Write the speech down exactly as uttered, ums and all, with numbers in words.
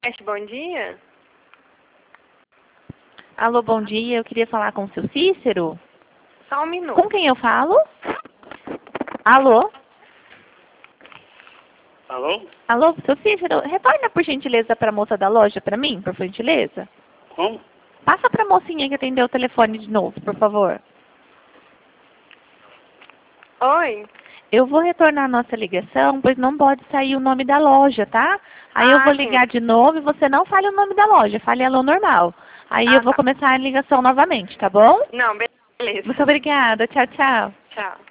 Bom dia. Alô, bom dia. Eu queria falar com o seu Cícero. Só um minuto. Com quem eu falo? Alô? Alô? Alô, seu Cícero, retorna por gentileza para a moça da loja para mim, por gentileza. Como? Passa para a mocinha que atendeu o telefone de novo, por favor. Oi? Eu vou retornar a nossa ligação, pois não pode sair o nome da loja, tá? Aí Ah, eu vou sim. ligar de novo e você não fale o nome da loja, fale alô normal. Aí Ah, eu vou tá. começar a ligação novamente, tá bom? Não, beleza. Muito obrigada. Tchau, tchau. Tchau.